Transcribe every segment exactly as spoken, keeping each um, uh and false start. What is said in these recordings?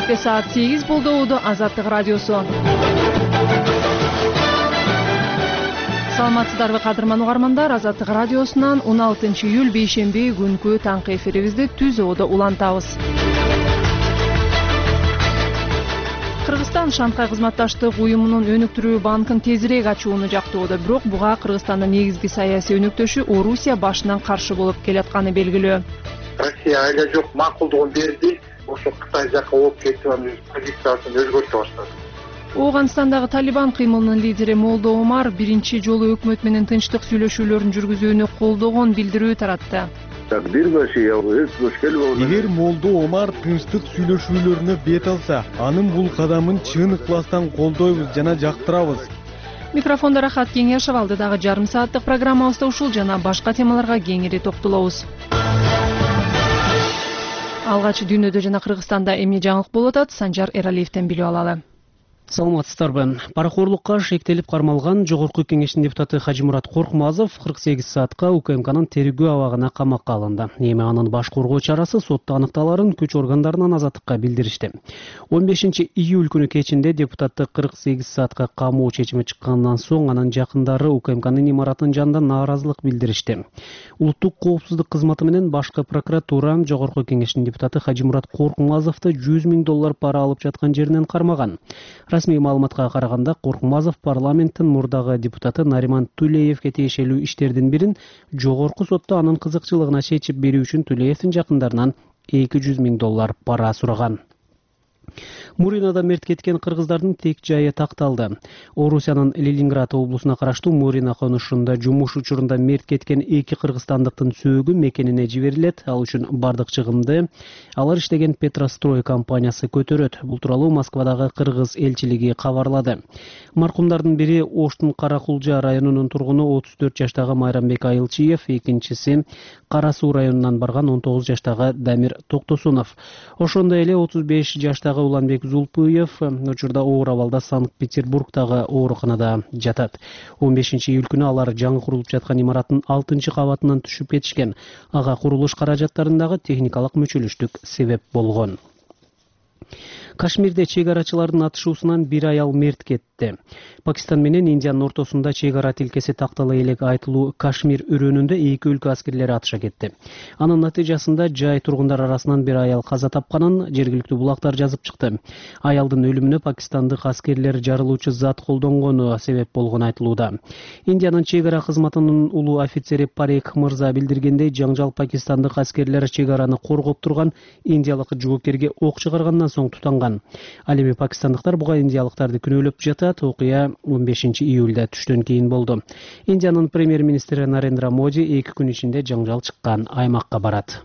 Кечке саат сегиз болду. Уду Азаттык радиосу. Саламатсыздарбы кадырман угармандар, Азаттык радиосунан он алтынчы июль бейшемби күнкү таңкы эфирибизди түз оодо улантабыз. Кыргызстан Шанхай кызматташтык уюмунун өнүктүрүү банкын тезирээк ачууну жактоодо, бирок буга Кыргызстандын негизги саясий өнөктөшү Орусия башынан каршы болуп келатканы белгилүү. Россия айга жок макулдугун берди. Ошо Кытай жакка ооп кетип, анын позициясын өзгөртө баштады. Ооганстандагы Талибан кыймылынын лидери Молдо Омар биринчи жолу өкмөт менен тынчтык сүйлөшүүлөрүн жүргүзүүнү колдогон билдирүү таратты. Эгер Молдо Омар тынчтык сүйлөшүүлөрүнө бет алса, анын бул кадамын чын ыкластан колдойбуз жана жактырабыз. Микрофондо Рахат Кеңешев, алдыдагы жарым сааттык программабызда ушул жана башка темаларга кеңири токтолобуз. Алгач дүйнөдө жана Кыргызстанда эмне жаңылык болуп атат, Санжар Эралиевден билип алалы. Саламатсыздарбы. Паракорлукка шектелип кармалган Жогорку Кеңештин депутаты Хажимурат Коркмазов кырк сегиз саатка УКМКнын тергөө абагына камакка алынды. Эми анын баш коргоо чарасы сотто аныкталарын күч органдарынан азаттыкка билдиришти. он бешинчи июль күнү кечинде депутатты кырк сегиз саатка камоо чечими чыккандан соң анын жакындары УКМКнын имаратынын жанында нааразылык билдиришти. Улуттук коопсуздук кызматы менен башкы прокуратура Жогорку Кеңештин депутаты Хажимурат Коркмазовду жүз миң доллар пара алып жаткан жеринен кармаган. Расмий маалыматка караганда, Коркмазов парламенттин мурдагы депутаты Нариман Тулеевге тиешелүү иштердин бирин жогорку сотто анын кызыкчылыгына чечип берүү үчүн Тулеевдин жакындарынан эки жүз миң доллар пара сураган. Муринада мерт кеткен кыргыздардын тек жайы такталды. Орусиянын Ленинград облусуна караштуу Мурина конушунда жумуш учурунда мерт кеткен эки кыргызстандыктын сөөгү мекенине жиберилет. Ал үчүн бардык чыгымды алар иштеген Петрострой компаниясы көтөрөт. Бул тууралуу Москвадагы кыргыз элчилиги кабарлады. Маркумдардын бири Оштун Каракулжа районунун тургуну отуз төрт жаштагы Майрамбек Айылчиев, экинчиси Кара Суу районунан барган он тогуз жаштагы Дамир Токтосунов. Ошондой эле отуз беш жаштагы Уланбек Зулпуев учурда оор абалда Санкт-Петербургдагы ооруканада жатат. он бешинчи июль күнү алар жаңы курулуп жаткан имараттын алтынчы кабатынан түшүп кетишкен. Ага курулуш каражаттарындагы техникалык мүчөлүштүк себеп болгон. Кашмирде чегарачылардын атышуусунан бир аял мерт кетти. Пакистан менен Индиянын ортосунда чегара тилкеси тактала элек айтылуу Кашмир өрөөнүндө эки өлкө аскерлери атыша кетти. Анын натыйжасында жай тургундар арасынан бир аял каза тапканын жергиликтүү булактар жазып чыкты. Аялдын өлүмүнө пакистандык аскерлер жарылуучу зат колдонгону себеп болгону айтылууда. Индиянын чегара кызматынын улуу офицери Парек мырза билдиргендей, жаңжал пакистандык аскерлер чегараны коргоп турган индиялык жоокерге ок чыгаргандан соң тутанган. Ал эми пакистандыктар буга индиялыктарды күнөөлөп жатат. Окуя он бешинчи июлда түштөн кийин болду. Индиянын премьер-министри Нарендра Моди эки күн ичинде жаңжал чыккан аймакка барат.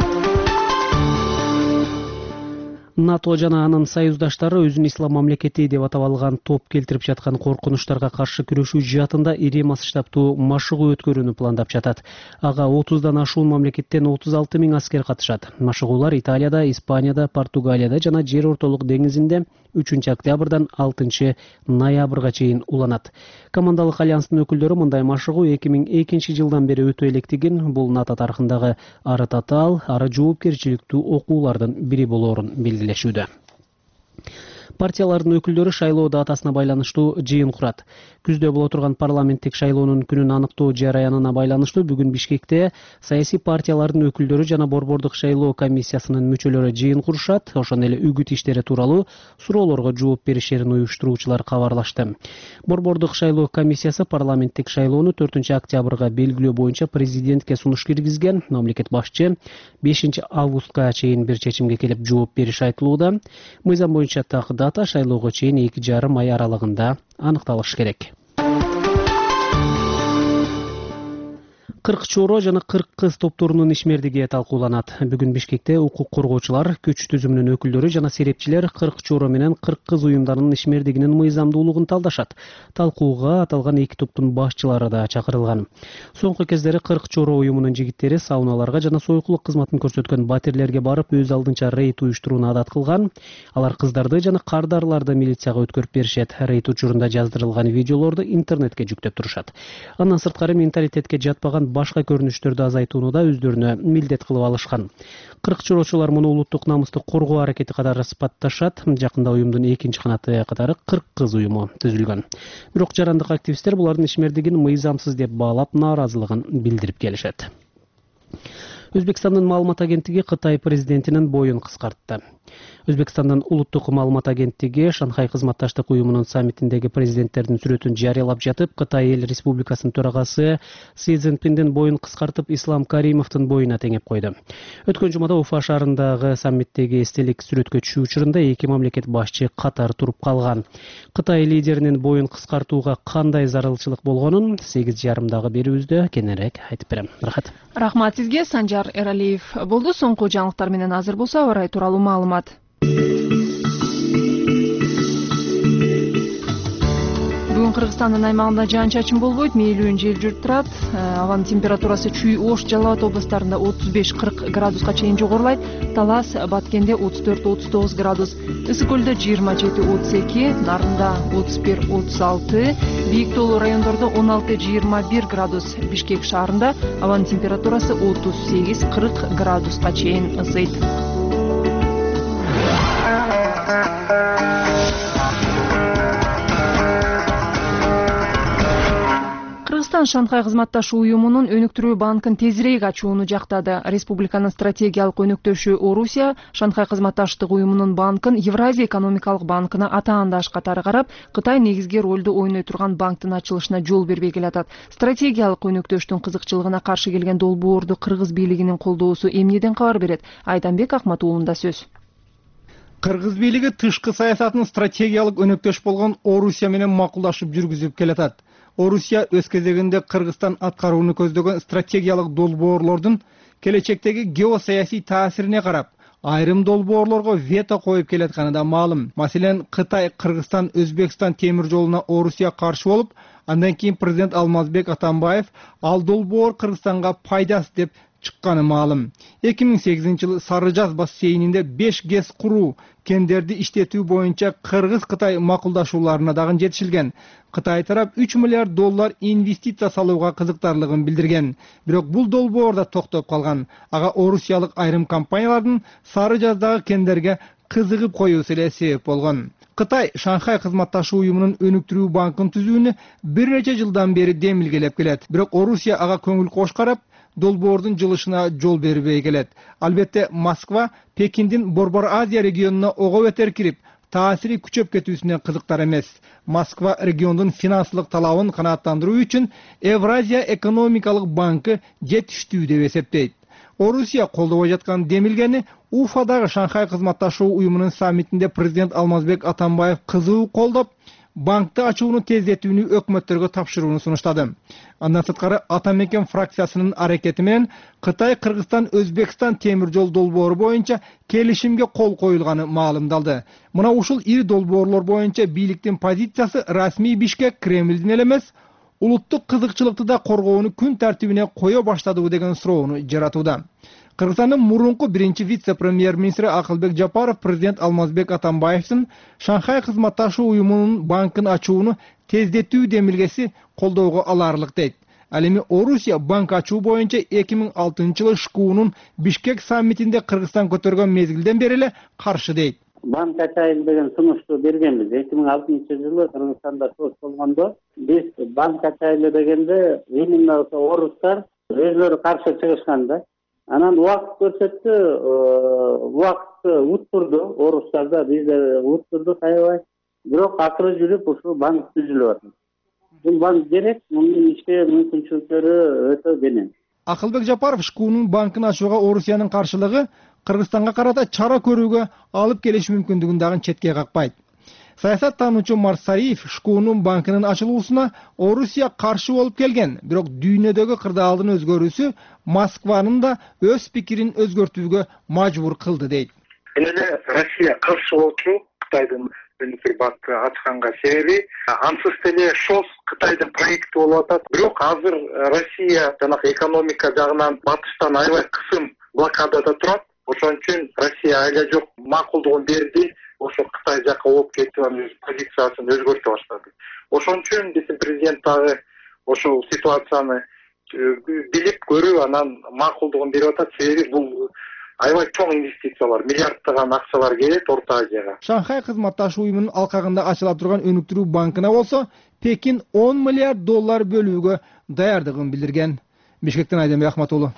НАТО жана анын союздаштары өзүн ислам мамлекети деп атап алган топ келтирип жаткан коркунучтарга каршы күрөшүү жаатында ири масштабтуу машыгуу өткөрүүнү пландап жатат. Ага отуздан ашуун мамлекеттен отуз алты миң аскер катышат. Машыгуулар Италияда, Испанияда, Португалияда жана Жер ортолук деңизинде үчүнчү октябрдан алтынчы ноябрга чейин уланат. Командалык альянстын өкүлдөрү мындай машыгуу эки миң экинчи жылдан бери өтө электигин, бул НАТО тарыхындагы ары татаал, ары жоопкерчиликтүү окуулардын бири болоорун белгилешүүдө. Партиялардын өкүлдөрү шайлоо датасына байланыштуу жыйын курат. Күздө боло турган парламенттик шайлоонун күнүн аныктоо жараянына байланыштуу бүгүн Бишкекте саясий партиялардын өкүлдөрү жана борбордук шайлоо комиссиясынын мүчөлөрү жыйын курушат. Ошондой эле үгүт иштери тууралуу суроолорго жооп беришерин уюштуруучулар кабарлашты. Борбордук шайлоо комиссиясы парламенттик шайлоону төртүнчү октябрга белгилөө боюнча президентке сунуш киргизген. Мамлекет башчы бешинчи августка чейин бир чечимге келип жооп бериши айтылууда. Мыйзам боюнча так дата шайлоого чейин эки жарым ай аралыгында аныкталышы керек. кырк чоро жана кырк кыз топторунун ишмердиги талкууланат. Бүгүн Бишкекте укук коргоочулар, күч түзүмүнүн өкүлдөрү жана серепчилер кырк чоро менен кырк кыз уюмдарынын ишмердигинин мыйзамдуулугун талдашат. Талкууга аталган эки топтун башчылары да чакырылган. Соңку кездери кырк чоро уюмунун жигиттери сауналарга жана сойкулук кызматын көрсөткөн батирлерге барып өз алдынча рейд уюштурууну адат кылган. Алар кыздарды жана кардарларды милицияга өткөрүп беришет. Рейд учурунда жаздырылган видеолорду интернетке жүктөп турушат. Андан сырткары менталитетке жатпаган башка көрүнүштөрдү азайтууну да өздөрүнө милдет кылып алышкан. Кырк чорочулар муну улуттук намыстык коргоо аракети катары сыпатташат. Жакында уюмдун экинчи канаты катары кырк кыз уюму түзүлгөн. Бирок жарандык активисттер булардын ишмердигин мыйзамсыз деп баалап нааразылыгын билдирип келишет. Өзбекстандын маалымат агенттиги Кытай президентинин боюн кыскартты. Өзбекстандын улуттук маалымат агенттиги Шанхай кызматташтык уюмунун саммитиндеги президенттердин сүрөтүн жарыялап жатып, Кытай эл республикасынын төрагасы Си Цзиньпиндин боюн кыскартып, Ислам Каримовдун боюна теңеп койду. Өткөн жумада Уфа шаарындагы саммиттеги эстелик сүрөткө түшүү учурунда эки мамлекет башчы катар туруп калган. Кытай лидеринин боюн кыскартууга кандай зарылчылык болгонун сегиз жарымдагы берүүбүздө кененирээк айтып берем. Рахат. Рахмат сизге, Санжар Эралиев. Болду, соңку жаңылыктар менен азыр болсо аба ырайы тууралуу маалымат. Бүгүн Кыргызстандын аймагында жаан-чачын болбойт, мээлүүн жел жүрүп турат. Абанын температурасы Чүй, Ош, Жалал Абад областарында отуз беш кырк градуска чейин жогорулайт. Талас, Баткенде отуз төрт отуз тогуз градус, Ысык көлдө жыйырма жети отуз эки, Нарында отуз бир отуз алты, Бийик тоолуу райондордо он алты жыйырма бир градус, Бишкек шаарында абанын температурасы отуз сегиз кырк градуска чейин ысыйт. Кыргызстан Шанхай кызматташуу уюмунун өнүктүрүү банкын тезирээк ачууну жактады. Республиканын стратегиялык өнөктөшү Орусия Шанхай кызматташтык уюмунун банкын Евразия экономикалык банкына атаандаш катары карап, Кытай негизги ролду ойной турган банктын ачылышына жол бербей келатат. Стратегиялык өнөктөштүн кызыкчылыгына каршы келген долбоорду кыргыз бийлигинин колдоосу эмнеден кабар берет? Айданбек Акматуулунда сөз. Кыргыз бийлиги тышкы саясатын стратегиялык өнөктөш болгон Орусия менен макулдашып жүргүзүп келатат. Орусия өз кезегинде Кыргызстан аткарууну көздөгөн стратегиялык долбоорлордун келечектеги геосаясий таасирине карап, айрым долбоорлорго вето коюп келатканы да маалым. Маселен, Кытай, Кыргызстан, Өзбекстан темир жолуна Орусия каршы болуп, андан кийин президент Алмазбек Атамбаев ал долбоор Кыргызстанга пайдасы деп чыкканы маалым. эки миң сегизинчи жылы Сары Жаз бассейнинде беш ГЭС куруу, кендерди иштетүү боюнча Кыргыз-Кытай макулдашууларына дагы жетишилген. Кытай тарап үч миллиард доллар инвестиция салууга кызыктарлыгын билдирген. Бирок бул долбоор да токтоп калган. Ага орусиялык айрым компаниялардын Сары Жаздагы кендерге кызыгып коюусу эле себеп болгон. Кытай Шанхай кызматташуу уюмунун өнүктүрүү банкын түзүүнү бир нече жылдан бери демилгелеп келет. Бирок Орусия ага көңүл кош карап, долбоордун жылышына жол бербей келет. Албетте Москва Пекиндин Борбор Азия регионуна ого бетер кирип, таасири күчөп кетүүсүнө кызыктар эмес. Москва региондун финансылык талабын канааттандыруу үчүн Евразия экономикалык банкы жетиштүү деп эсептейт. Орусия колдобой жаткан демилгени Уфадагы Шанхай кызматташуу уюмунун саммитинде президент Алмазбек Атамбаев кызуу колдоп, банкты ачууну тездетүүнү өкмөттөргө тапшырууну сунуштады. Андан сырткары Атамекен фракциясынын аракети менен Кытай, Кыргызстан, Өзбекстан темир жол долбоору боюнча келишимге кол коюлганы маалымдалды. Мына ушул ири долбоорлор боюнча бийликтин позициясы расмий Бишкек Кремлдин эле эмес, улуттук кызыкчылыкты да коргоону күн тартибине кое баштадыбы деген суроону жаратууда. Кыргызстандын мурунку биринчи вице-премьер-министри Акылбек Жапаров президент Алмазбек Атамбаевдин Шанхай кызматташуу уюмунун банкын ачууну тездетүү демилгеси колдоого аларлык дейт. Ал эми Орусия банк ачуу боюнча эки миң алтынчы жылы Шкуунун Бишкек саммитинде Кыргызстан көтөргөн мезгилден бери эле каршы дейт. Банк ачайын деген сунушту бергенбиз. эки миң алтынчы жылы Кыргызстанда соц болгондо биз банк ачайлы дегенде именно орустар өзлөрү каршы чыгышкан да. Анан убакыт көрсөттү, убакытты уттурду, орустарда биз уттурдук аябай. Бирок акыры жүрүп ушул банк түзүлүп атат. Бул банк керек, мунун ишке мүмкүнчүлүктөрү өтө кенен. Акылбек Жапаров Шкуунун банкын ачууга Орусиянын каршылыгы Кыргызстанга карата чара көрүүгө алып келиш мүмкүндүгүн дагы четке какпайт. Саясаттануучу Марсариев Шкуунун банкынын ачылуусуна Орусия каршы болуп келген, бирок дүйнөдөгү кырдаалдын өзгөрүүсү Москванын да өз пикирин өзгөртүүгө мажбур кылды дейт. Эле Россия каршы болчу Кытайдын өнүктүрүү банкы ачканга себеби ансыз деле ШОС Кытайдын проекти болуп атат. Бирок азыр Россия жанагы экономика жагынан батыштан аябай кысым блокадада турат. Ошон үчүн Россия айла жок макулдугун берди. Ошо Кытай жака болуп кетип анын позициясын өзгөртө баштады. Ошон үчүн биздин президент дагы ошол ситуацияны билип көрүп анан макулдугун берип атат. Себеби бул аябай чоң инвестициялар, миллиарддаган акчалар келет Орто Азияга. Шанхай кызматташуу уюмунун алкагында ачыла турган өнүктүрүү банкына болсо Пекин он миллиард доллар бөлүүгө даярдыгын билдирген. Бишкектен Айдембек Ахматулу.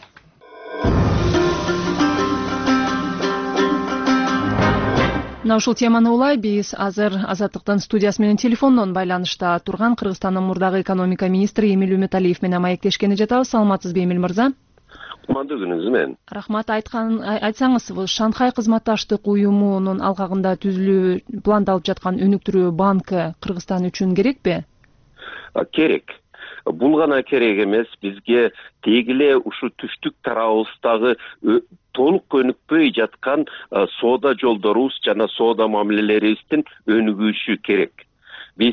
Мына ушул теманы улай биз азыр Азаттыктын студиясы менен телефондон байланышта турган Кыргызстандын мурдагы экономика министри Эмил Үмүталиев менен маектешкени жатабыз. Саламатсызбы, Эмил мырза? Кумандуу күнүңүз менен. Рахмат. Айткан айтсаңыз, Шанхай кызматташтык уюмунун алкагында түзүлүү пландалып жаткан өнүктүрүү банкы Кыргызстан үчүн керекпи? Керек. Бул гана керек эмес, бизге тегиле ушу түштүк тарабыбыздагы толук өнүкпөй жаткан соода жолдорубуз жана соода мамилелерибиздин өнүгүшү керек. Биз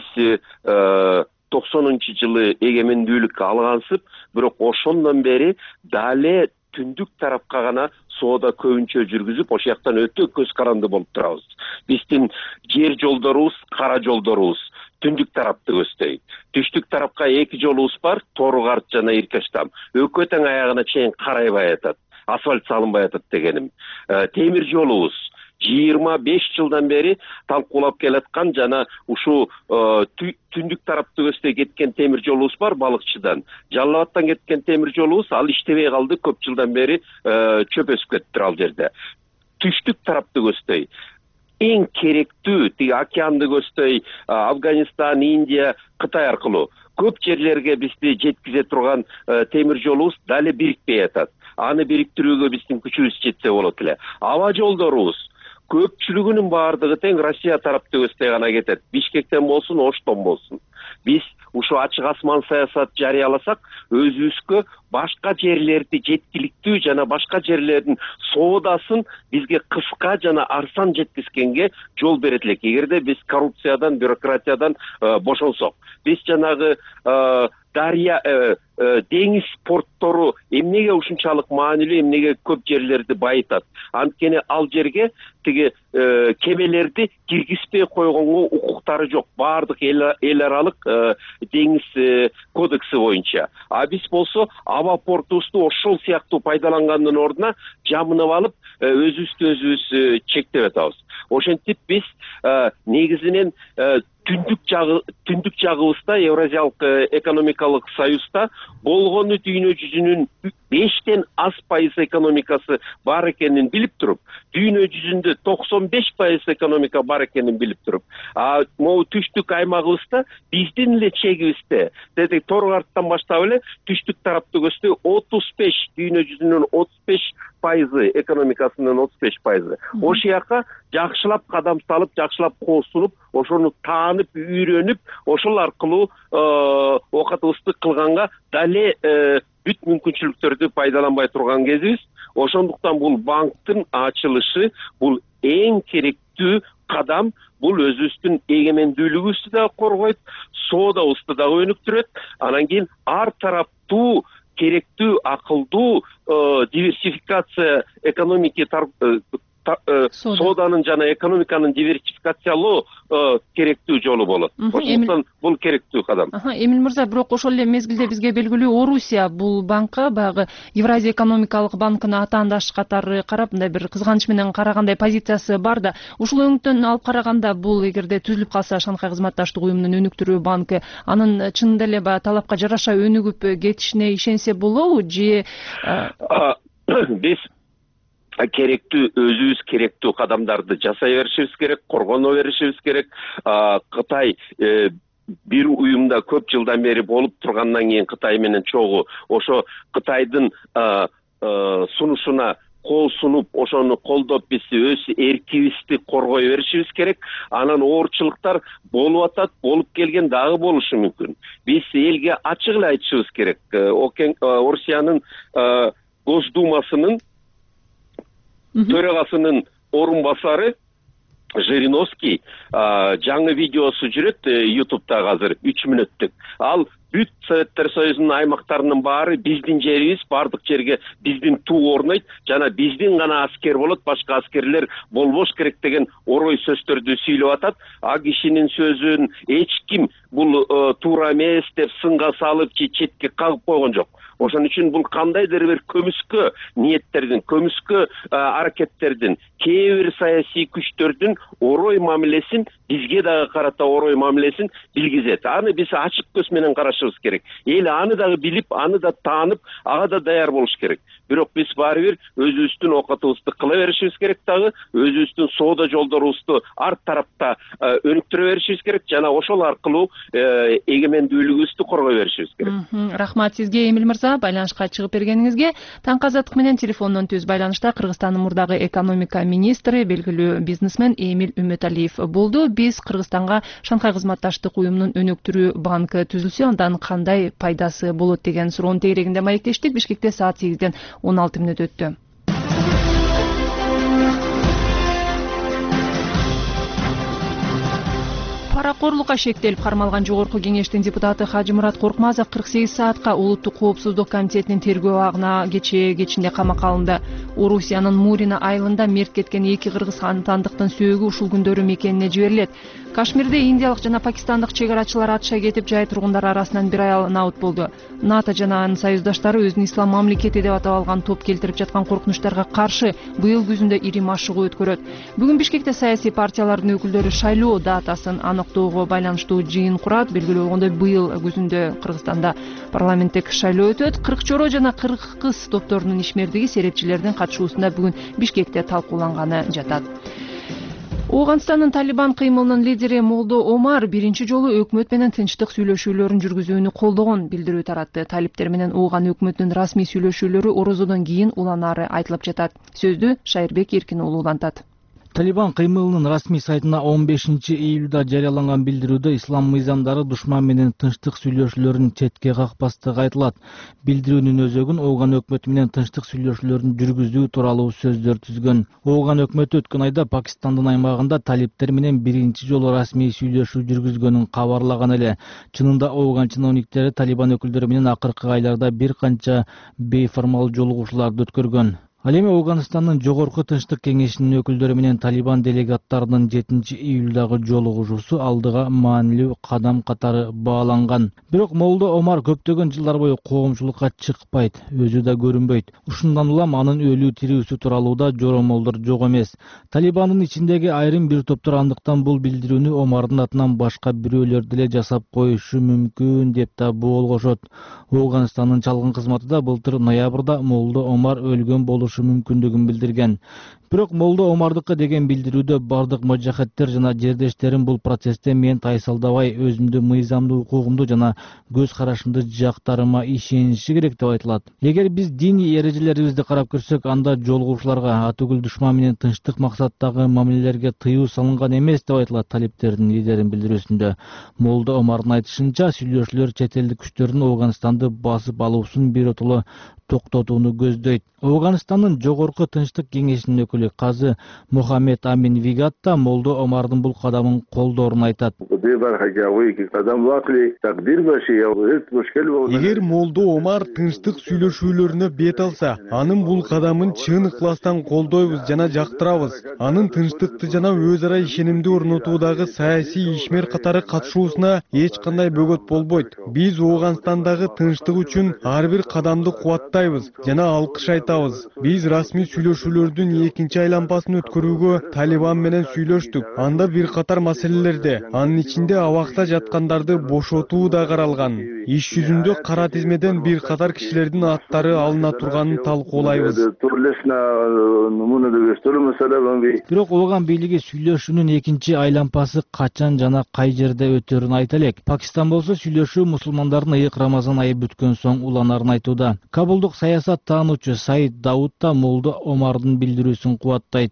токсонунчу жылы эгемендүүлүк алгансып, бирок ошондон бери дале түндүк тарапка гана соода көбүнчө жүргүзүп, ошол жактан өтө көз каранды болуп турабыз. Биздин жер жолдорубуз, кара жолдорубуз түндүк тарапты көздөйт. Түштүк тарапка эки жолубуз бар, Тору-Карт жана Иркештам. Өкө тең аягына чейин карайбай атат, асфальт салынбай атат дегеним. Темир жолубуз жыйырма беш жылдан бери талкуулап келаткан жана ушу түндүк тарапты көздөй кеткен темир жолубуз бар Балыкчыдан. Жалал Абадтан кеткен темир жолубуз ал иштебей калды, көп жылдан бери чөп өсүп кетиптир ал жерде. Түштүк тарапты көздөй эң керектүү тиги океанды көздөй Афганистан, Индия, Кытай аркылуу көп жерлерге бизди жеткизе турган темир жолубуз дале бирикпей атат. Аны бириктирүүгө биздин күчүбүз жетсе болот эле. Аба жолдорубуз көпчүлүгүнүн баардыгы тең Россия тарапты көздөй гана кетет. Бишкектен болсун, Оштон болсун. Биз ушу ачык асман саясат жарыяласак, өзүбүзгө башка жерлерди жеткиликтүү жана башка жерлердин соодасын бизге кыска жана арзан жеткизгенге жол берет элек. Эгерде биз коррупциядан, бюрократиядан бошонсок. Биз жанагы дария деңиз порттору эмнеге ушунчалык маанилүү, эмнеге көп жерлерди байытат? Анткени ал жерге тиги кемелерди киргизбей койгонго укуктары жок. Баардык эл аралык деңиз кодекси боюнча. А биз болсо аба портубузду ошол сыяктуу пайдалангандын ордуна жамынып алып, өзүбүздү өзүбүз чектеп атабыз. Ошентип биз негизинен түндүк жагы түндүк жагыбызда Евразиялык экономикалык союзда болгону дүйнө жүзүнүн бештен аз пайыз экономикасы бар экенин билип туруп, дүйнө жүзүндө токсон беш пайыз экономика бар экенин билип туруп, а могу түштүк аймагыбызда биздин эле чегибизде, деди Тору-Карттан баштап эле түштүк тарапты көздөй отуз беш, дүйнө жүзүнүн отуз беш пайызы, экономикасынын отуз беш пайызы. Ошол жака жакшылап кадам салып, жакшылап коосунуп, ошону таанып, үйрөнүп, ошол аркылуу оокатыбызды кылганга дале бүт мүмкүнчүлүктөрдү пайдаланбай турган кезибиз. Ошондуктан бул банктын ачылышы бул эң керектүү кадам. Бул өзүбүздүн эгемендүүлүгүбүздү да коргойт, соодабызды дагы өнүктүрөт. Анан кийин ар тараптуу керектүү, акылдуу диверсификация экономики сооданын жана экономиканын диверсификациялоо керектүү жолу болот. Ошондуктан бул керектүү кадам. Эмил мырза, бирок ошол эле мезгилде бизге белгилүү Орусия бул банкка баягы Евразия экономикалык банкына атаандаш катары карап, мындай бир кызганыч менен карагандай позициясы бар да. Ушул өңүттөн алып караганда бул эгерде түзүлүп калса Шанхай кызматташтык уюмунун өнүктүрүү банкы, анын чынында эле баягы талапка жараша өнүгүп кетишине ишенсе болобу же биз керектүү өзүбүз керектүү кадамдарды жасай беришибиз керек, коргоно беришибиз керек. Кытай бир уюмда көп жылдан бери болуп тургандан кийин Кытай менен чогуу ошо Кытайдын сунушуна кол сунуп, ошону колдоп биз өз эркибизди коргой беришибиз керек. Анан оорчулуктар болуп атат, болуп келген дагы болушу мүмкүн. Биз элге ачык эле айтышыбыз керек. Орусиянын Госдумасынын төрагасынын орун басары Жириновский жаңы видеосу жүрөт ютубта азыр үч мүнөттүк. Ал бүт Советтер Союзунун аймактарынын баары биздин жерибиз, бардык жерге биздин туу орнойт жана биздин гана аскер болот, башка аскерлер болбош керек деген орой сөздөрдү сүйлөп атат. А кишинин сөзүн эч ким бул туура эмес деп сынга салып же четке кагып койгон жок. Ошон үчүн бул кандайдыр бир көмүскө ниеттердин, көмүскө аракеттердин, кээ бир саясий күчтөрдүн орой мамилесин, бизге дагы карата орой мамилесин билгизет. Аны биз ачык көз менен карашыбыз керек. Эл аны дагы билип, аны да таанып, ага да даяр болуш керек. Бирок биз баары бир өзүбүздүн окутуубузду кыла беришибиз керек дагы, өзүбүздүн соода жолдорубузду ар тарапта өнүктүрө беришибиз керек жана ошол аркылуу эгемендүүлүгүбүздү коргой беришибиз керек. Рахмат сизге, Эмил мырза, байланышка чыгып бергениңизге. Таңкы азаттык менен телефондон түз байланышта Кыргызстандын мурдагы экономика министри, белгилүү бизнесмен Эмил Үмөталиев болду. Биз Кыргызстанга Шанхай кызматташтык уюмунун өнүктүрүү банкы түзүлсө, андан кандай пайдасы болот деген суроонун тегерегинде маектештик. Бишкекте саат сегизден он алты мүнөт өттү. Паракорлукка шектелип кармалган жогорку кеңештин депутаты Хажимурат Коркмазов кырк сегиз саатка улуттук коопсуздук комитетинин тергөө абагына кечээ кечинде камакка алынды. Орусиянын Мурина айылында мерт кеткен эки кыргызстандыктын сөөгү ушул күндөрү мекенине жиберилет. Кашмирде индиялык жана пакистандык чек арачылар атыша кетип, жай тургундар арасынан бир аял наут болду. НАТО жана анын союздаштары өзүн ислам мамлекети деп атап алган топ келтирип жаткан коркунучтарга каршы быйыл күзүндө ири машыгуу өткөрөт. Бүгүн Бишкекте саясий партиялардын өкүлдөрү шайлоо датасын аныктоого байланыштуу жыйын курат. Белгилүү болгондой, быйыл күзүндө Кыргызстанда парламенттик шайлоо өтөт. Кырк чоро жана кырк кыз топторунун ишмердиги серепчилердин катышуусунда бүгүн Бишкекте талкууланганы жатат. Ооганстандын Талибан кыймылынын лидери Молдо Омар биринчи жолу өкмөт менен тынчтык сүйлөшүүлөрүн жүргүзүүнү колдогон билдирүү таратты. Талиптер менен Ооган өкмөтүнүн расмий сүйлөшүүлөрү орозодон кийин уланары айтылып жатат. Сөздү Шайырбек Эркин уулу улантат. Талибан кыймылынын расмий сайтына он бешинчи июлда жарыяланган билдирүүдө ислам мыйзамдары душман менен тынчтык сүйлөшүүлөрүн четке какпастыгы айтылат. Билдирүүнүн өзөгүн Ооган өкмөтү менен тынчтык сүйлөшүүлөрүн жүргүзүү тууралуу сөздөр түзгөн. Ооган өкмөтү өткөн айда Пакистандын аймагында талиптер менен биринчи жолу расмий сүйлөшүү жүргүзгөнүн кабарлаган эле. Чынында Ооган чиновниктери Талибан өкүлдөрү менен акыркы айларда бир канча бейформал жолугушууларды өткөргөн. Ал эми Ооганстандын жогорку тынчтык кеңешинин өкүлдөрү менен Талибан делегаттарынын жетинчи июлдагы жолугушуусу алдыга маанилүү кадам катары бааланган. Бирок Молдо Омар көптөгөн жылдар бою коомчулукка чыкпайт, өзү да көрүнбөйт. Ушундан улам анын өлүү тирүүсү тууралуу да жоромолдор жок эмес. Талибандын ичиндеги айрым бир топтор андыктан бул билдирүүнү Омардын атынан башка бирөөлөр деле жасап коюшу мүмкүн деп да боолгошот. Ооганстандын чалгын кызматы да былтыр ноябрда Молдо Омар өлгөн болушу мүмкүндүгүн билдирген. Бирок Молдо Омардыкы деген билдирүүдө бардык мажахеттер жана жердештерим бул процессте мен тайсалдабай өзүмдү мыйзамдуу укугумду жана көз карашымды жактарыма ишениши керек деп айтылат. Эгер биз диний эрежелерибизди карап көрсөк, анда жолугушууларга атүгүл душман менен тынчтык максаттагы мамилелерге тыюу салынган эмес деп айтылат талиптердин лидеринин билдирүүсүндө. Молдо Омардын айтышынча, сүйлөшүүлөр чет элдик күчтөрдүн Ооганстанды басып алуусун биротоло токтотууну көздөйт. Ооганстандын жогорку тынчтык кеңешинин өкүлү казы Мухаммед Амин Вигатта Молдо Омардын бул кадамын колдоорун айтат. Эгер Молдо Омар тынчтык сүйлөшүүлөрүнө бет алса, анын бул кадамын чын ыкластан колдойбуз жана жактырабыз. Анын тынчтыкты жана өз ара ишенимди орнотуудагы саясий ишмер катары катышуусуна эч кандай бөгөт болбойт. Биз Ооганстандагы тынчтык үчүн ар бир кадамды кубаттайбыз жана алкыш айтабыз. Биз расмий сүйлөшүүлөрдүн экинчи айланпасын өткөрүүгө Талибан менен сүйлөштүк. Анда бир катар маселелерде, анын ичинде абакта жаткандарды бошотуу да каралган. Иш жүзүндө кара тизмеден бир катар кишилердин аттары алына турганын талкуулайбыз. Бирок Ооган бийлиги сүйлөшүүнүн экинчи айланпасы качан жана кай жерде өтөрүн айта элек. Пакистан болсо сүйлөшүү мусулмандардын ыйык Рамазан айы бүткөн соң уланарын айтууда. Кабулдук саясат таануучу Саид Дауд да Молдо Омардын билдирүүсүн кубаттайт.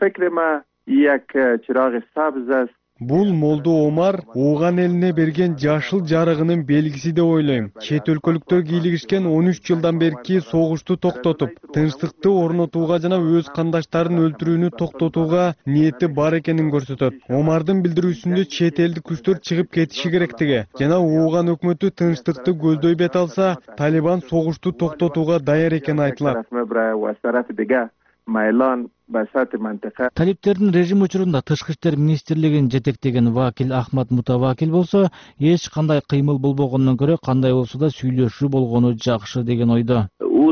Бул Молдо Омар Ооган элине берген жашыл жарыгынын белгиси деп ойлойм. Чет өлкөлүктөр кийлигишкен он үч жылдан берки согушту токтотуп, тынчтыкты орнотууга жана өз кандаштарын өлтүрүүнү токтотууга ниети бар экенин көрсөтөт. Омардын билдирүүсүндө чет элдик күчтөр чыгып кетиши керектиги жана Ооган өкмөтү тынчтыкты көздөй бет алса, Талибан согушту токтотууга даяр экени айтылат. талиптердин режим учурунда тышкы иштер министрлигин жетектеген вакил Ахмат Мутавакил болсо эч кандай кыймыл болбогондон көрө кандай болсо да сүйлөшүү болгону жакшы деген ойдо.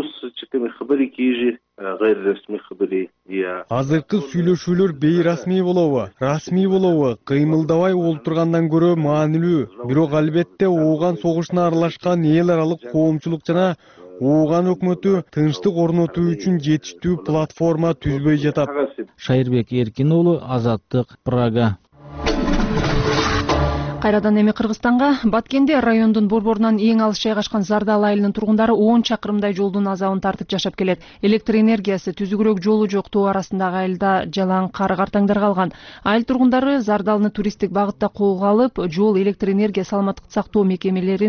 Азыркы сүйлөшүүлөр бейрасмий болобу, расмий болобу, кыймылдабай олтургандан көрө маанилүү. Бирок албетте ооган согушуна аралашкан эл аралык коомчулук жана ооган өкмөтү тынчтык орнотуу үчүн жетиштүү платформа түзбөй жатат. Шайырбек Эркин уулу, Азаттык, Прага. Кайрадан эми Кыргызстанга. Баткенде райондун борборунан эң алыс жайгашкан Зардал айылынын тургундары он чакырымдай жолдун азабын тартып жашап келет. Электр энергиясы, түзүгүрөөк жолу жок тоо арасындагы айылда жалаң кар картаңдар калган. Айыл тургундары Зардалны туристтик багытта колго алып, жол, электр энергия, саламаттыкты сактоо мекемелерин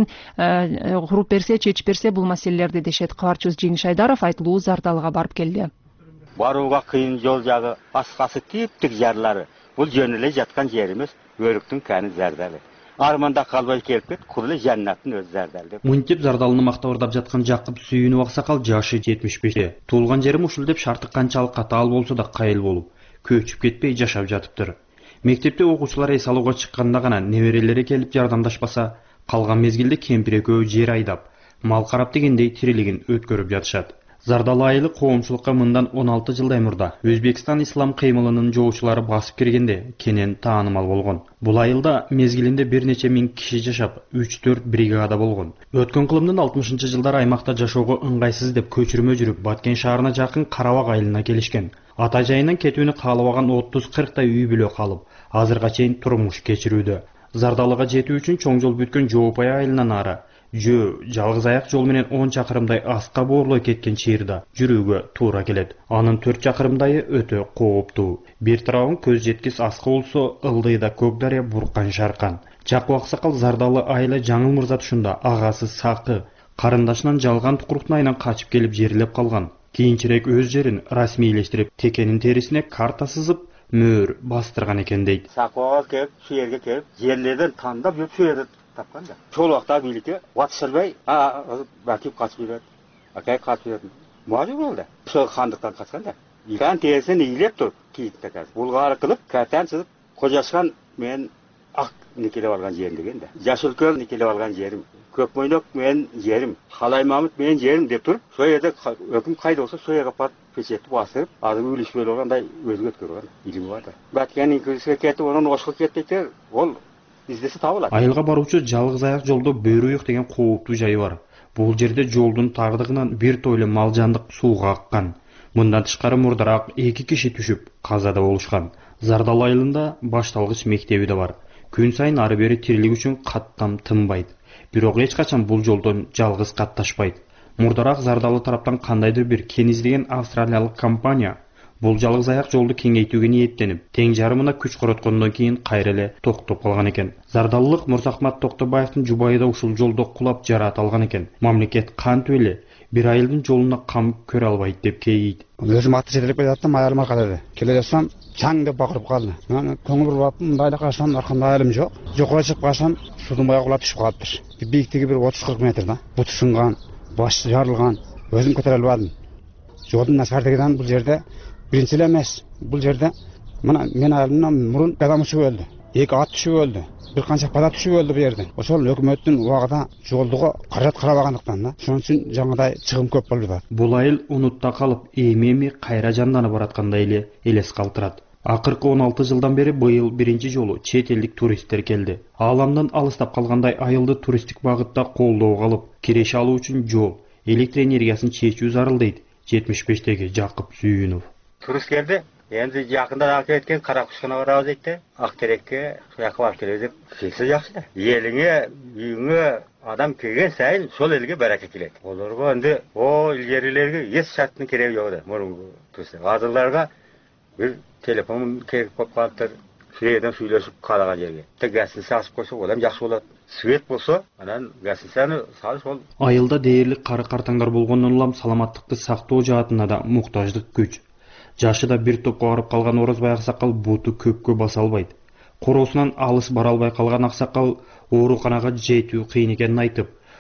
куруп берсе, чечип берсе бул маселелерди дешет. Кабарчыбыз Жеңиш Айдаров айтылуу Зардалга барып келди. Барууга кыйын жол жагы, аскасы типтик жарлары. Бул жөн эле жаткан жер эмес, өрүктүн каны Зардалы. Арманда калбай келип кет, курулы жаннаттын өз Зардалы. Мынтип Зардалны мактабырдап жаткан Жакып Сүйүнүп Аксакал жашы жетимиш беште. Туулган жерим ушул деп шарты канчалык катаал болсо да кайыл болуп, көчүп кетпей жашап жатыптыр. Мектепте окуучулар эс алууга чыкканда гана неберелери келип жардамдашпаса, калган мезгилде кемпир экөө жер айдап, мал карап дегендей тирилигин өткөрүп жатышат. Зардал айылы коомчулукка мындан он алты жылдай мурда Өзбекстан ислам кыймылынын жоочулары басып киргенде кенен таанымал болгон. Бул айылда мезгилинде бир нече миң киши жашап, үч төрт бригада болгон. Өткөн кылымдын алтымышынчы жылдары аймакта жашоого ыңгайсыз деп көчүрмө жүрүп, Баткен шаарына жакын Карабак айылына келишкен. Ата жайынан кетүүнү каалабаган отуз кырктай үй бүлө калып, азырга чейин турмуш кечирүүдө. Зардалыга жетүү үчүн чоң жол бүткөн Жоопай айылынан ары жөө жалгыз аяк жол менен он чакырымдай аска боорлой кеткен чыйырда жүрүүгө туура келет. Анын төрт чакырымдайы өтө кооптуу. Бир тарабын көз жеткис аска болсо, ылдыйда көк дарыя буркан шаркан. Жакып Аксакал Зардалы айылы Жаңыл Мырза тушунда агасы Сакы карындашынан жалган тукуруктун качып келип жерлеп калган. Кийинчерээк өз жерин расмийлештирип, текенин терисине карта сызып, мөөр бастырган экен дейт. Сакыга келип, şu жерге келип, жерлерден тандап жүрүп, şu жерде тапкан да. Сол вакытта бийликке батышырбай, а бакип качып жүрөт. Акай качып жүрөт. Мажбур болду. Сол хандыктан качкан да. Икан терисин ийилеп туруп, кийиттер казыр. Булгары кылып, картан сызып, Кожашкан мен ак никелеп алган жерим деген да. Жашылкөл никелеп алган жерим. Көкмойнок мен жерим. Халай Мамыт мен жерим деп туруп, сол жерде өкүм кайда болсо, сол жерге апарып печетти басырып, азыр үйлүшпөй болгандай өзгө өткөргөн. Илими бар да. Баткенин көзгө кетип, онун ошко кетти, ол издесе табылат. Айылга баруучу жалгыз аяк жолдо Бөрүйүк деген кооптуу жайы бар. Бул жерде жолдун тагдыгынан бир тойлы мал жандык сууга аккан. Мындан тышкары мурдараак эки киши түшүп казада болушкан. Зардал айылында башталгыч мектеби да бар. Күн сайын ары бери тирилик үчүн каттам тынбайт. Бирок эч качан бул жолдон жалгыз катташпайт. Мурдараак Зардалы тараптан кандайдыр бир кен издеген австралиялык компания бул жалгыз аяк жолду кеңейтүүгө ниеттенип, тең жарымына күч короткондон кийин кайра эле токтоп калган экен. Зардалылык Мурзахмат Токтобаевдин жубайы да ушул жолдо кулап жараат алган экен. Мамлекет кантип эле бир айылдын жолуна кам көрө албайт деп кейийт. Өзүм атты жетелеп келатам, аялым аркада. Келе жатсам, чаң деп бакырып калды. Мен көңүл буруп аттым, мындайда карасам, аркамда аялым жок. Жокуга чыгып карасам, судун бая кулап түшүп калыптыр. Бийиктиги бир отуз кырк метр да. Буту сынган, башы жарылган. Өзүм көтөрө албадым. Жолдун начардыгынан бул жерде биринчи эле эмес. Бул жерде мына мен аялымдан мурун адам түшүп өлдү. Эки ат түшүп өлдү. Бир канча бала түшүп өлдү бу жерден. Ошол өкмөттүн убагында жолдуга каражат карабагандыктан да. Ошон үчүн жаңыдай чыгым көп болуп жатат. Бул айыл унутта калып, эми-эми кайра жанданып бараткандай эле элес калтырат. Акыркы он алты жылдан бери быйыл биринчи жолу чет элдик туристтер келди. Ааламдан алыстап калгандай айылды туристтик багытта колдоого алып, киреше алуу үчүн жол, электр энергиясын чечүү зарыл дейт жетимиш бештеги Жакып Сүйүнов. Турист келди. Енді жақында ақ кеткен Қарақұшқына барабыз дейді. Ақтерекке сояққа барып келеді деп келсе жақсы да. Еліңе, үйіңе адам келген сайын сол елге бәрәке келеді. Оларға енді о илгерилерге еш шарттың керегі жоқ да. Мұрынғы туристер. Азырларға бір телефон керек болып қалыптыр. Шүйеден сөйлесіп қалаған жерге. Тек гәсін сасып қойса, одан жақсы болады. Свет болса, анан гәсін сәні салып ол. Айылда дээрлик кары картаңдар болгондон улам саламаттыкты сактоо жаатына да муктаждык күч. Жашыда бир топко барып калган Орозбай Аксакал буту көпкө баса албайт. Короосунан алыс бара албай калган Аксакал ооруканага жетүү кыйын экенин айтып,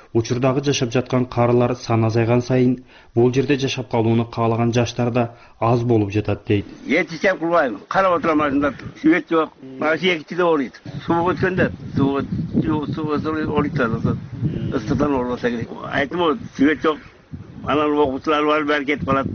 Учурдагы жашап жаткан карылар сан азайган сайын бул жерде жашап калууну каалаган жаштар да аз болуп жатат дейт. Жетишем кылбайм. Карап отурам ашында свет жок. Машина экичиде оройт. Суу өткөндө суу суу оройт. Ыстыктан оорубаса керек. Айтым свет жок. Анан окуучулар бар, баары кетип калат.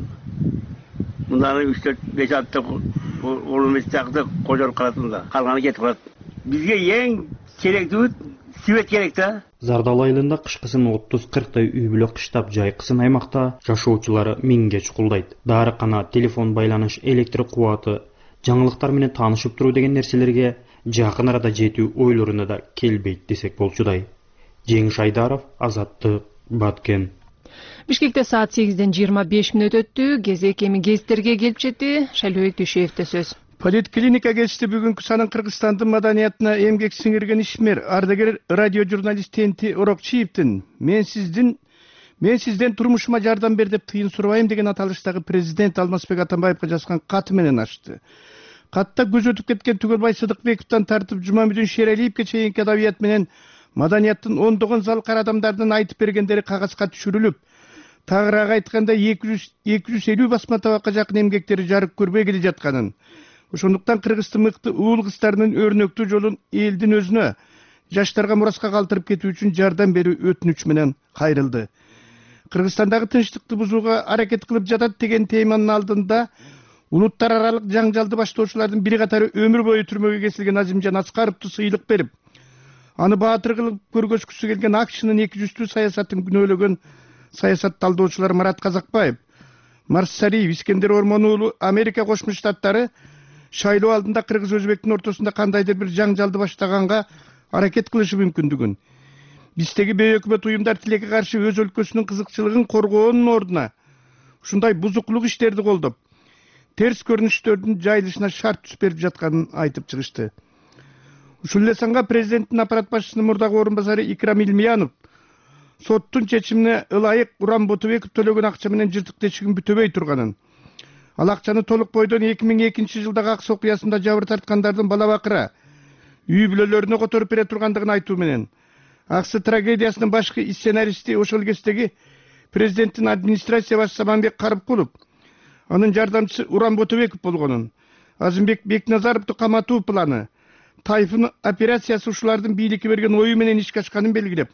Мындан үч төрт беш атты университетте кожоруп калат мында. Калганы кетип калат. Бизге эң керектүү свет керек да. Зардал айылында кышкысын отуз кырктай үй бүлө кыштап жайкысын аймакта жашоочулары миңге чукулдайт. Дарыкана, телефон байланыш, электр кубаты, жаңылыктар менен таанышып туруу деген нерселерге жакын арада жетүү ойлоруна да келбейт десек болчудай. Жеңиш Айдаров, Азаттык, Баткен. Бишкекте саат сегизден жыйырма беш мүнөт өттү. Кезек эми гезиттерге келип жетти. Шайлообек Дүйшеевде сөз. Политклиника geçti bugünkü sanın Kırgızstan'ın madaniyatına emgek singirgen işmer. Ardager radyo jurnalist Tenti Orokçiyev'tin. Men sizdin, men sizden turmuşuma yardım ber dep tıyın surbayım degen atalıştagı prezident Almazbek Atambayevga жазган katı menen açtı. Katta göz ötüp ketken Tugölbay Sıdıkbekov'tan tartıp Cumamüdün Şeraliyev'e çeyinki adabiyat menen madaniyаттын ондогон залкар адамдардын айтып бергендери кагазга түшүрүлүп, тагыраак айтканда эки жүз элүү басма табакка жакын эмгектери жарык көрбөй келе жатканын, ошондуктан Кыргыздын мыкты уул кыздарынын өрнөктүү жолун элдин өзүнө, жаштарга мураска калтырып кетүү үчүн жардам берүү өтүнүч менен кайрылды. Кыргызстандагы тынчтыкты бузууга аракет кылып жатат деген теманын алдында улуттар аралык жаңжалды баштоочулардын бири катары өмүр бою түрмөгө кесилген Азимжан Аскаровду сыйлык берип, аны баатыр кылып көргөзгүсү келген АКШнын эки жүздүү саясатын күнөөлөгөн саясат талдоочулар Марат Казакбаев, Марсариев, Искендер Ормон уулу Америка Кошмо Штаттары шайлоо алдында кыргыз өзбектин ортосунда кандайдыр бир жаңжалды баштаганга аракет кылышы мүмкүндүгүн, биздеги бейөкмөт уюмдар тилекке каршы өз өлкөсүнүн кызыкчылыгын коргоонун ордуна ушундай бузуклук иштерди колдоп, терс көрүнүштөрдүн жайылышына шарт түзүп берип жатканын айтып чыгышты. Ушул эле санга президенттин аппарат башчысынын мурдагы орун басары Икрам Илмиянов соттун чечимине ылайык Урам Ботубеков төлөгөн акча менен жыртык тешигин бүтөбөй турганын, ал акчаны толук бойдон эки миң экинчи жылдагы Акс окуясында жабыр тарткандардын бала бакыра, үй бүлөлөрүнө которуп бере тургандыгын айтуу менен, Аксы трагедиясынын башкы сценаристи ошол кездеги президенттин администрация башчысы Аманбек Карыпкулов, анын жардамчысы Урам Ботубеков болгонун, Азимбек Бекназаровду каматуу планы, Тайфун операциясы ушулардын бийликке берген ою менен ишке ашканын белгилеп,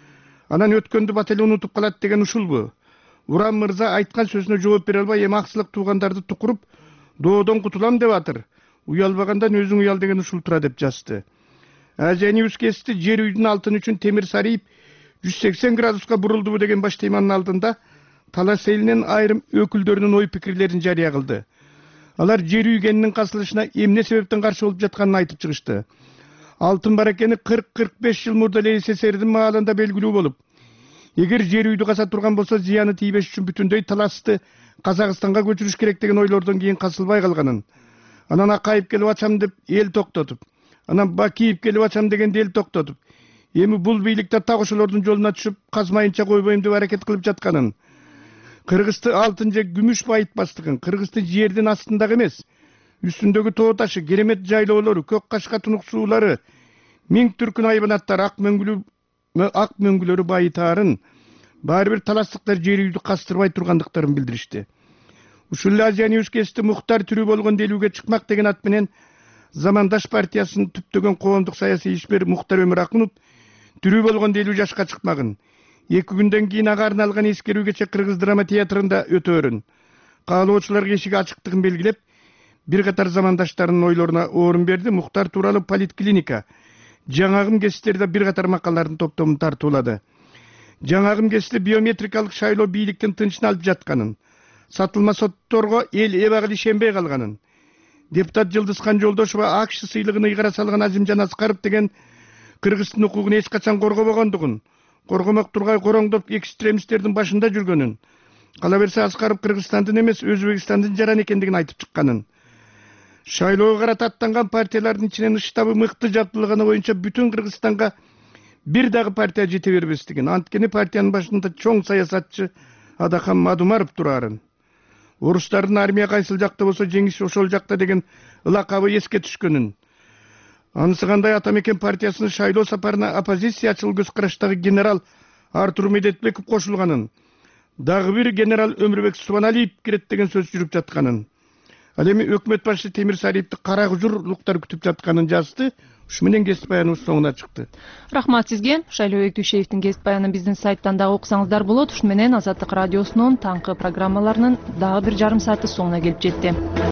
анан өткөндү бат эле унутуп калат деген ушулбу. Урам мырза айткан сөзүнө жооп бере албай эми аксылык туугандарды тукуруп, доодон кутулам деп атыр. Уялбагандан өзүң уял деген ушул тура деп жазды. Азияньюз кести жер үйдүн алтыны үчүн темир сарыйып жүз сексен градуска бурулдубу деген баш теманын алдында талас элинин айрым өкүлдөрүнүн ой пикирлерин жарыя кылды. Алар жер үйгенинин касылышына эмне себептен каршы болуп жатканын айтып чыгышты. Алтын бар экени кырк кырк беш жыл мурда эле СССРдин маалында белгилүү болуп, эгер жер үйдү каса турган болсо зыяны тийбеш үчүн бүтүндөй таласты Казакстанга көчүрүш керек деген ойлордон кийин касылбай калганын. Анан Акаев келип ачам деп эл токтотуп, анан Бакиев келип ачам дегенде эл токтотуп, эми бул бийликте так ошолордун жолуна түшүп казмайынча койбойм деп аракет кылып жатканын. Кыргызды алтын же күмүш байытпастыгын, Кыргызды жердин астындагы эмес, үстүндөгү тоо ташы, керемет жайлоолору, көк кашка тунук суулары, миң түркүн айбанаттар, ак мөңгүлүү ак мөңгүлөрү байытаарын, баары бир таластыктар жер үйдү кастырбай тургандыктарын билдиришти. Ушул эле Азияньюз кести Мухтар тирүү болгон делүүгө чыкмак деген ат менен Замандаш партиясынын түптөгөн коомдук саясий ишмер Мухтар Өмүракунов тирүү болгон делүү жашка чыкмагын. Эки күндөн кийин ага арналган эскерүү кече Кыргыз драма театрында өтөөрүн. Каалоочуларга эшиги ачыктыгын белгилеп, бир катар замандаштарынын ойлоруна орун берди. Мухтар тууралуу Политклиника жаңагым гезиттерде бир катар макалалардын топтомун тартуулады. Жаңагым гезити биометрикалык шайлоо бийликтин тынчын алып жатканын, сатылма сотторго эл эбагыл ишенбей калганын, депутат Жылдызхан Жолдошова АКШ сыйлыгын ыйгара салган Азимжан Аскаров деген Кыргыздын укугун эч качан коргобогондугун, коргомок тургай короңдоп экстремисттердин башында жүргөнүн, кала берсе Аскаров Кыргызстандын эмес Өзбекстандын жаран экендигин айтып чыкканын, шайлоого карата аттанган партиялардын ичинен штабы мыкты жабдылганы боюнча бүтүн Кыргызстанга бир дагы партия жете бербестигин, анткени партиянын башында чоң саясатчы Адахан Мадумаров турарын, орустардын армия кайсыл жакта болсо жеңиш ошол жакта деген ылакабы эске түшкөнүн, анысы кандай Атамекен партиясынын шайлоо сапарына оппозициячыл көз караштагы генерал Артур Медетбеков кошулганын, дагы бир генерал Өмүрбек Субаналиев кирет деген сөз жүрүп жатканын, ал эми өкмөт башчы Темир Сариевди кара кужурлуктар күтүп жатканын жазды. Ушу менен кесип баяныбыз соңуна чыкты. Рахмат сизге. Шайлообек Дүйшеевдин кесип баянын биздин сайттан дагы окусаңыздар болот. Ушу менен Азаттык радиосунун таңкы программаларынын дагы бир жарым сааты соңуна келип жетти.